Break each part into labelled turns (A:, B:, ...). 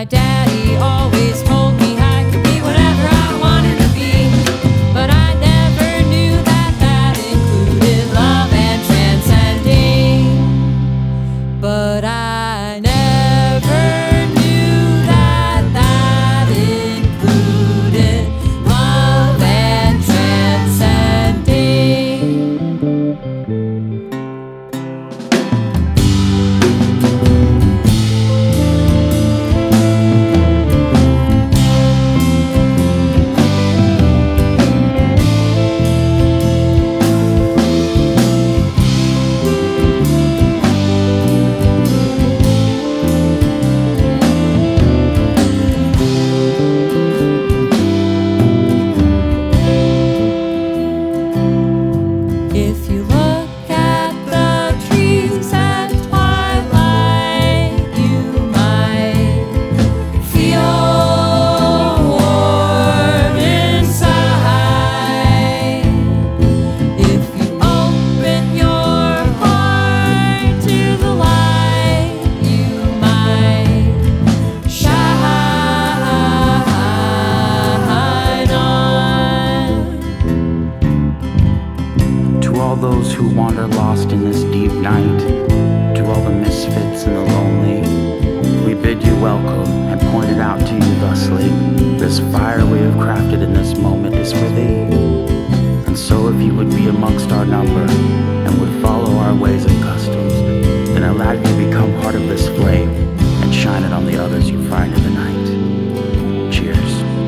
A: daddy always told me I could be whatever I wanted to be, but I never knew that that included love and transcending. But I never knew that that included love and transcending. If you look at the trees at twilight, you might feel warm inside. If you open your heart to the light, you might shine on.
B: To all those who wander lost in this deep night, to all the misfits and the lonely, we bid you welcome and point it out to you thusly. This fire we have crafted in this moment is for thee. And so if you would be amongst our number and would follow our ways and customs, then allow you to become part of this flame and shine it on the others you find in the night. Cheers.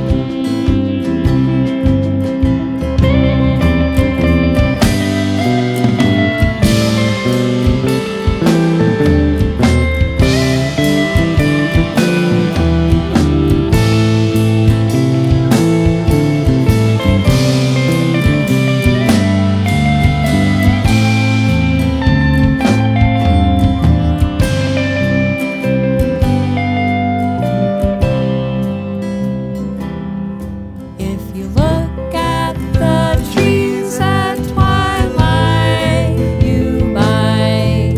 A: If you look at the trees at twilight, you might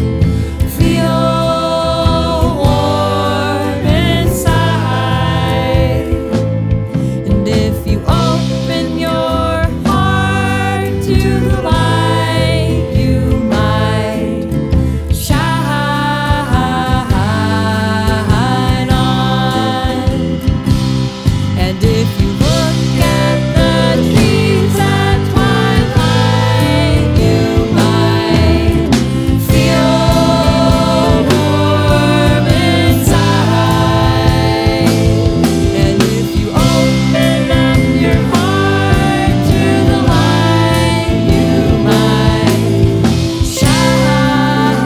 A: feel warm inside. And if you open your heart to the light, you might shine on. And if you look at the trees at twilight, you might feel warm inside. And if you open up your heart to the light, you might shine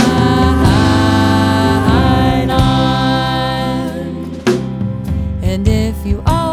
A: on. And if you